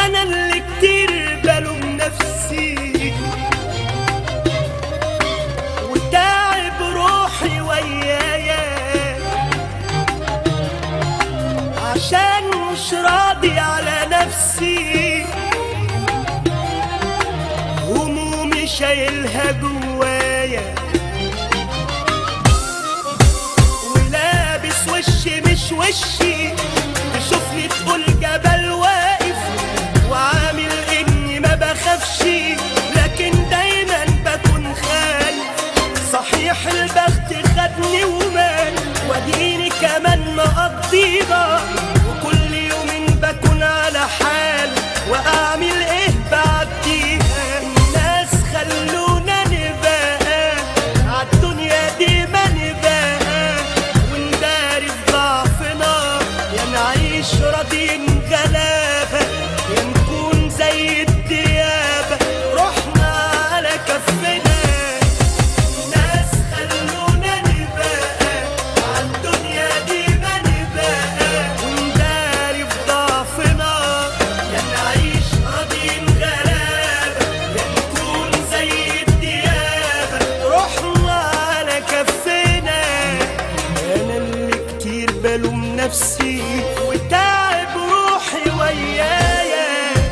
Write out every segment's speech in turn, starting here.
انا اللي كتير بلوم نفسي وتعب روحي ويايا عشان مش راضي على نفسي، همومي شايلها جوايا ولابس وشي مش وشي، تشوفني تقول جبل واقف وعامل اني ما بخافش، لكن دايما بكون خايف. صحيح البخت خدني ومال واديني كمان مقضيها، وكل يومين بكون على حال واعمل ايه بعديها. الناس خلونا نبقى عالدنيا دي ما نبقى ونداري في ضعفنا، يا نعيش راضيين غلابة يا نكون زي الديابة رحنا على كفنا. الناس خلونا نبقى عالدنيا دي ما نبقى ونداري في ضعفنا، يا نعيش راضيين غلابة يا نكون زي الديابة رحنا على كفنا. أنا اللي كتير بلوم نفسي وتعب روحي ويايا.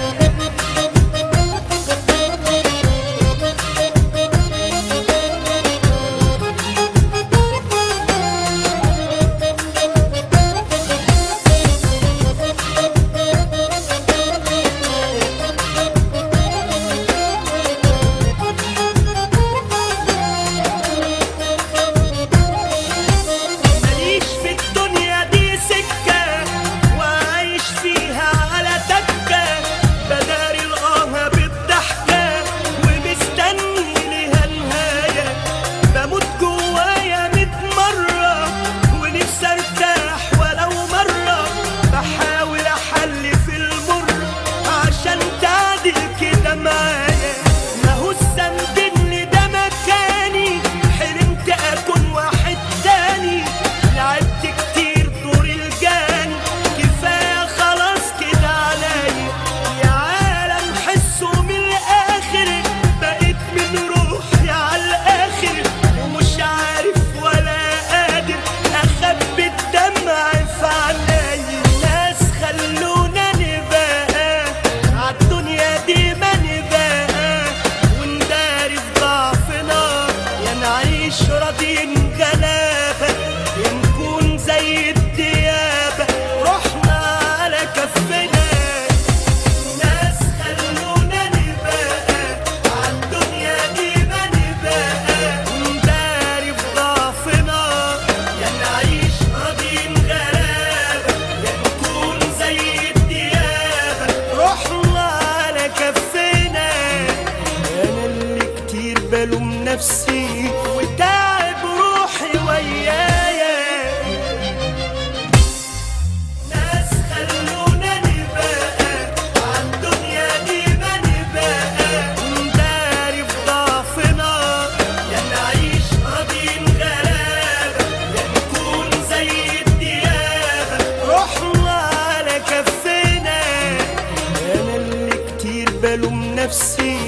ماليش في الدنيا دي سكة وعايش فيها على تكة، بداري القاها بالضحكة ومستني ليها نهاية. بموت جوايا 100 مرة ونفسي ارتاح ولو مرة، بحاول احل في المر عشان تعدل كده معايا. ماهو الذنب ان ده مكاني، حلمت اكون واحد تاني، لعبت كتير دور الجاني، كفاية خلاص كده عليا. يا عالم حسوا من الآخر بقيت من روحي على الآخر، ومش عارف ولا قادر أخبي الدمع في عينيا. الناس خلونا نبقى عالدنيا دي ما نبقى ونداري في ضعفنا، يا نعيش راضيين غلابة يا نكون زي الديابة رحنا على كفنا. الناس خلونا نبقى عالدنيا دي ما نبقى ونداري في ضعفنا، يا نعيش راضيين غلابة يا نكون زي الديابة رحنا على كفنا. أنا اللي كتير بلوم نفسي وتعب روحي ويايا. ناس خلونا نبقى عالدنيا دي ما نبقى ونداري في ضعفنا، يا نعيش راضيين غلابة يا نكون زي الديابة رحنا على كفنا. أنا اللي كتير بلوم نفسي